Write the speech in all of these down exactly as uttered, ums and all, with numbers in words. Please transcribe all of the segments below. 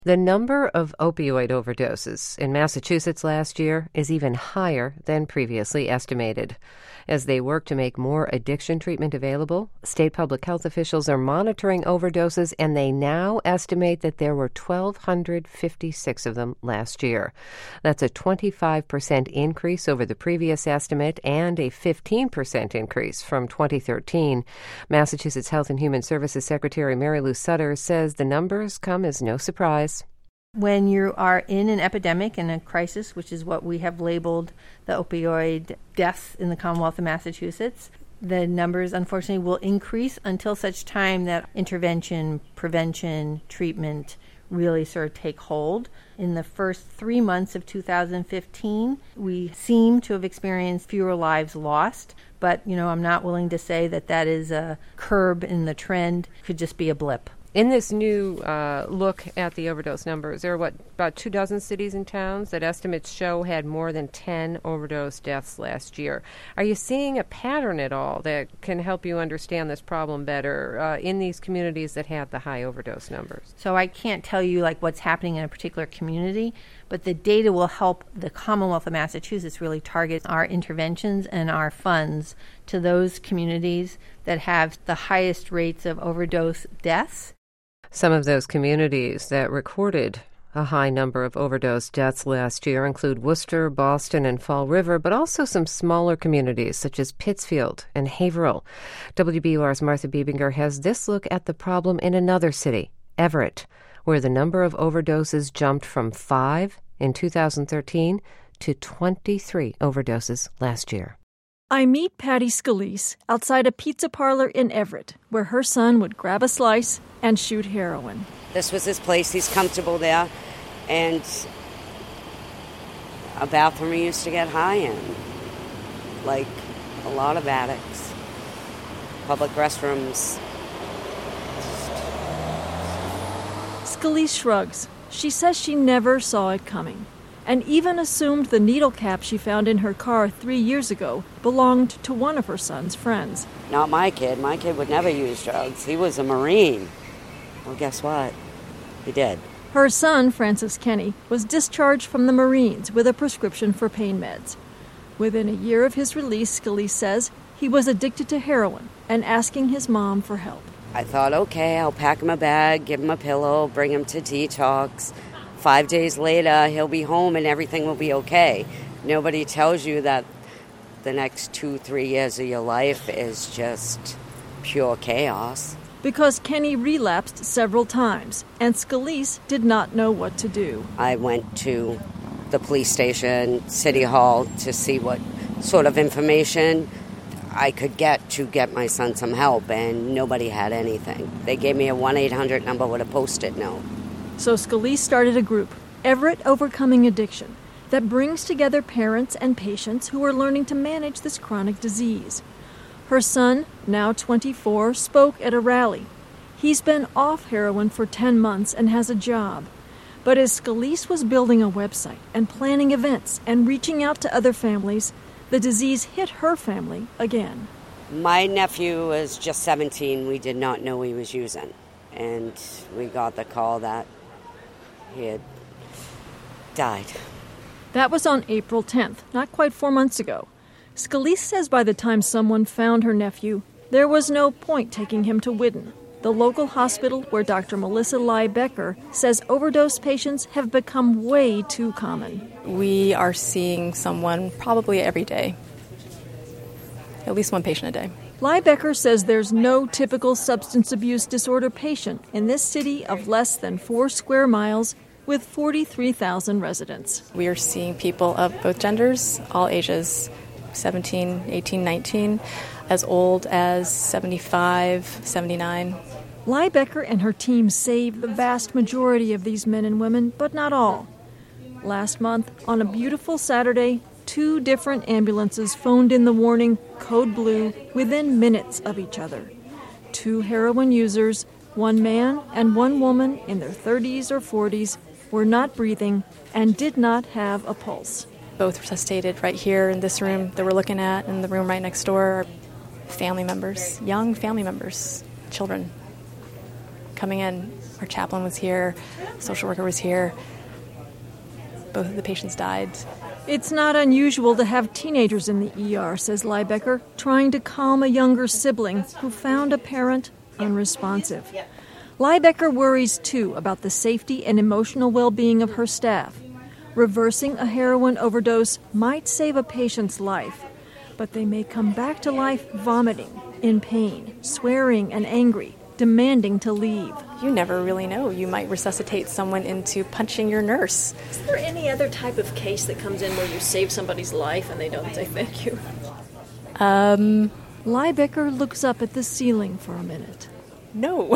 The number of opioid overdoses in Massachusetts last year is even higher than previously estimated. As they work to make more addiction treatment available, state public health officials are monitoring overdoses, and they now estimate that there were one thousand two hundred fifty-six of them last year. That's a twenty-five percent increase over the previous estimate and a fifteen percent increase from twenty thirteen. Massachusetts Health and Human Services Secretary Mary Lou Sutter says the numbers come as no surprise. When you are in an epidemic and a crisis, which is what we have labeled the opioid deaths in the Commonwealth of Massachusetts, the numbers, unfortunately, will increase until such time that intervention, prevention, treatment really sort of take hold. In the first three months of two thousand fifteen, we seem to have experienced fewer lives lost, but, you know, I'm not willing to say that that is a curb in the trend. It could just be a blip. In this new uh, look at the overdose numbers, there are, what, about two dozen cities and towns that estimates show had more than ten overdose deaths last year. Are you seeing a pattern at all that can help you understand this problem better uh, in these communities that have the high overdose numbers? So I can't tell you like what's happening in a particular community, but the data will help the Commonwealth of Massachusetts really target our interventions and our funds to those communities that have the highest rates of overdose deaths. Some of those communities that recorded a high number of overdose deaths last year include Worcester, Boston, and Fall River, but also some smaller communities such as Pittsfield and Haverhill. W B U R's Martha Biebinger has this look at the problem in another city, Everett, where the number of overdoses jumped from five in two thousand thirteen to twenty-three overdoses last year. I meet Patty Scalise outside a pizza parlor in Everett, where her son would grab a slice and shoot heroin. This was his place. He's comfortable there. And a bathroom he used to get high in, like a lot of addicts. Public restrooms. Scalise shrugs. She says she never saw it coming, and even assumed the needle cap she found in her car three years ago belonged to one of her son's friends. Not my kid. My kid would never use drugs. He was a Marine. Well, guess what? He did. Her son, Francis Kenny, was discharged from the Marines with a prescription for pain meds. Within a year of his release, Scalise says, he was addicted to heroin and asking his mom for help. I thought, okay, I'll pack him a bag, give him a pillow, bring him to detox. Five days later, he'll be home and everything will be okay. Nobody tells you that the next two, three years of your life is just pure chaos. Because Kenny relapsed several times, and Scalise did not know what to do. I went to the police station, City Hall, to see what sort of information I could get to get my son some help, and nobody had anything. They gave me a one eight hundred number with a Post-it note. So Scalise started a group, Everett Overcoming Addiction, that brings together parents and patients who are learning to manage this chronic disease. Her son, now twenty-four, spoke at a rally. He's been off heroin for ten months and has a job. But as Scalise was building a website and planning events and reaching out to other families, the disease hit her family again. My nephew was just seventeen. We did not know he was using. And we got the call that he had died. That was on April tenth, not quite four months ago. Scalise says by the time someone found her nephew, there was no point taking him to Whidden, the local hospital where Doctor Melissa Liebecker says overdose patients have become way too common. We are seeing someone probably every day, at least one patient a day. Liebecker says there's no typical substance abuse disorder patient in this city of less than four square miles with forty-three thousand residents. We are seeing people of both genders, all ages, seventeen, eighteen, nineteen, as old as seventy-five, seventy-nine. Liebecker and her team saved the vast majority of these men and women, but not all. Last month, on a beautiful Saturday, two different ambulances phoned in the warning, Code Blue, within minutes of each other. Two heroin users, one man and one woman in their thirties or forties, were not breathing and did not have a pulse. Both resuscitated right here in this room that we're looking at, and the room right next door are family members, young family members, children, coming in Our chaplain was here, social worker was here. Both of the patients died. It's not unusual to have teenagers in the E R, says Liebecker, trying to calm a younger sibling who found a parent unresponsive. Liebecker worries, too, about the safety and emotional well-being of her staff. Reversing a heroin overdose might save a patient's life, but they may come back to life vomiting, in pain, swearing and angry, demanding to leave. You never really know. You might resuscitate someone into punching your nurse. Is there any other type of case that comes in where you save somebody's life and they don't say thank you? Um, Liebecker looks up at the ceiling for a minute. No.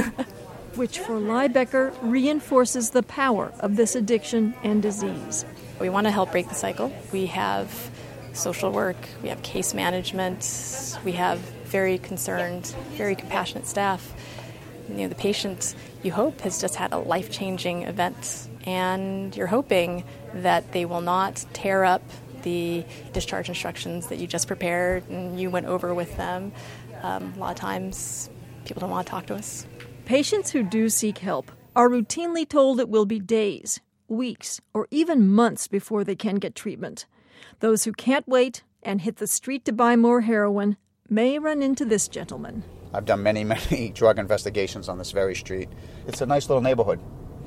Which for Liebecker reinforces the power of this addiction and disease. We want to help break the cycle. We have social work, we have case management, we have very concerned, very compassionate staff. You know, the patient, you hope, has just had a life-changing event, and you're hoping that they will not tear up the discharge instructions that you just prepared and you went over with them. Um, a lot of times, people don't want to talk to us. Patients who do seek help are routinely told it will be days, weeks, or even months before they can get treatment. Those who can't wait and hit the street to buy more heroin may run into this gentleman. I've done many, many drug investigations on this very street. It's a nice little neighborhood.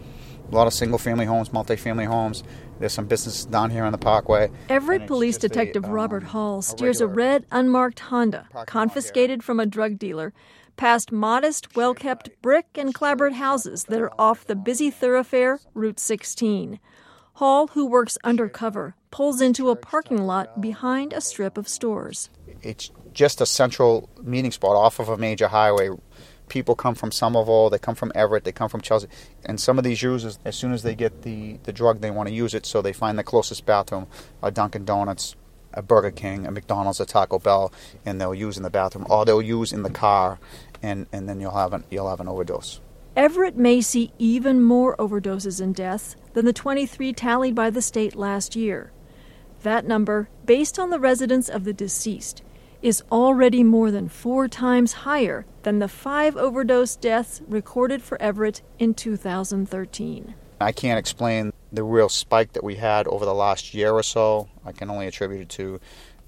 A lot of single-family homes, multi-family homes. There's some businesses down here on the Parkway. Everett Police Detective a, um, Robert Hall steers a, a red, unmarked Honda, confiscated from a drug dealer, past modest, well-kept brick and clapboard houses that are off the busy thoroughfare, Route sixteen. Hall, who works undercover, pulls into a parking lot behind a strip of stores. It's just a central meeting spot off of a major highway. People come from Somerville, they come from Everett, they come from Chelsea. And some of these users, as soon as they get the, the drug, they want to use it, so they find the closest bathroom, a Dunkin' Donuts, a Burger King, a McDonald's, a Taco Bell, and they'll use in the bathroom, or they'll use in the car, and, and then you'll have an, you'll have an overdose. Everett may see even more overdoses and deaths than the twenty-three tallied by the state last year. That number, based on the residence of the deceased, is already more than four times higher than the five overdose deaths recorded for Everett in two thousand thirteen. I can't explain the real spike that we had over the last year or so. I can only attribute it to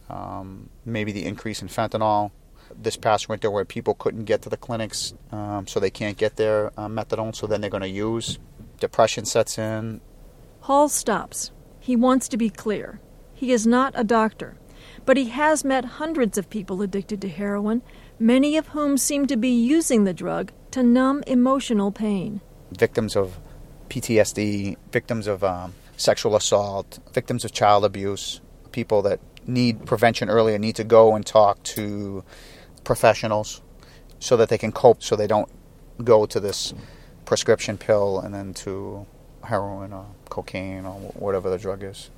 um, maybe the increase in fentanyl this past winter, where people couldn't get to the clinics, um, so they can't get their uh, methadone, so then they're going to use. Depression sets in. Hall stops. He wants to be clear. He is not a doctor, but he has met hundreds of people addicted to heroin, many of whom seem to be using the drug to numb emotional pain. Victims of P T S D, victims of um, sexual assault, victims of child abuse, people that need prevention earlier need to go and talk to professionals so that they can cope, so they don't go to this prescription pill and then to heroin or cocaine or whatever the drug is.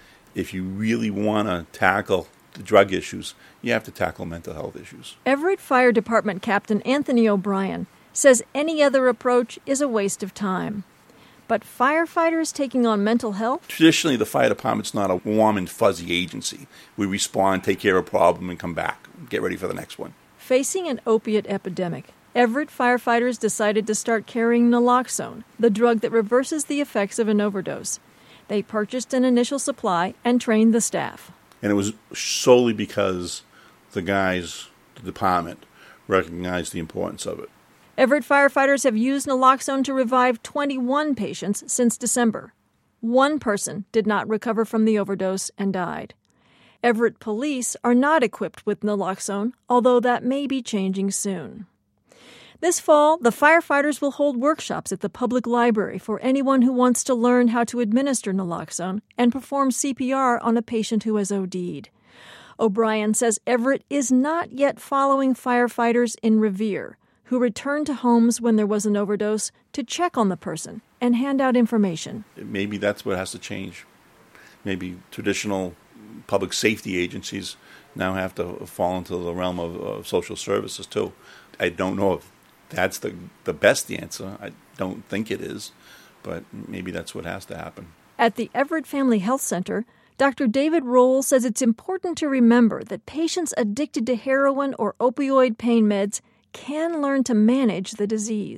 If you really want to tackle the drug issues, you have to tackle mental health issues. Everett Fire Department Captain Anthony O'Brien says any other approach is a waste of time. But firefighters taking on mental health? Traditionally, the fire department's not a warm and fuzzy agency. We respond, take care of a problem, and come back, get ready for the next one. Facing an opiate epidemic, Everett firefighters decided to start carrying naloxone, the drug that reverses the effects of an overdose. They purchased an initial supply and trained the staff. And it was solely because the guys, the department, recognized the importance of it. Everett firefighters have used naloxone to revive twenty-one patients since December. One person did not recover from the overdose and died. Everett police are not equipped with naloxone, although that may be changing soon. This fall, the firefighters will hold workshops at the public library for anyone who wants to learn how to administer naloxone and perform C P R on a patient who has O D'd. O'Brien says Everett is not yet following firefighters in Revere, who returned to homes when there was an overdose to check on the person and hand out information. Maybe that's what has to change. Maybe traditional public safety agencies now have to fall into the realm of, of social services too. I don't know if that's the, the best answer. I don't think it is, but maybe that's what has to happen. At the Everett Family Health Center, Doctor David Roll says it's important to remember that patients addicted to heroin or opioid pain meds can learn to manage the disease.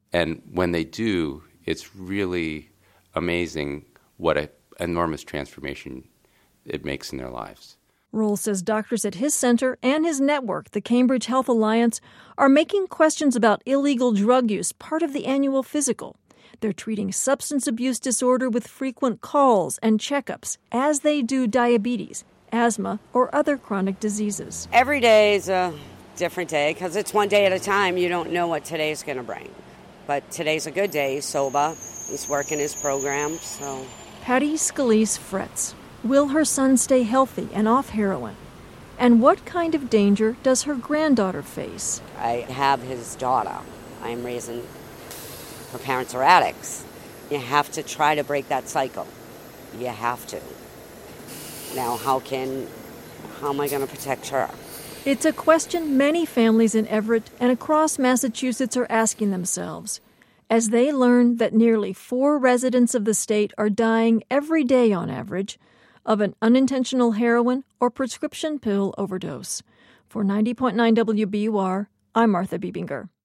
And when they do, it's really amazing what an enormous transformation it makes in their lives. Rohl says doctors at his center and his network, the Cambridge Health Alliance, are making questions about illegal drug use part of the annual physical. They're treating substance abuse disorder with frequent calls and checkups, as they do diabetes, asthma, or other chronic diseases. Every day is a different day because it's one day at a time. You don't know what today's going to bring. But today's a good day. He's sober. He's working his program. So Patty Scalise frets. Will her son stay healthy and off heroin? And what kind of danger does her granddaughter face? I have his daughter. I'm raising, her parents are addicts. You have to try to break that cycle. You have to. Now, how can, how am I going to protect her? It's a question many families in Everett and across Massachusetts are asking themselves as they learn that nearly four residents of the state are dying every day on average of an unintentional heroin or prescription pill overdose. For ninety point nine W B U R, I'm Martha Biebinger.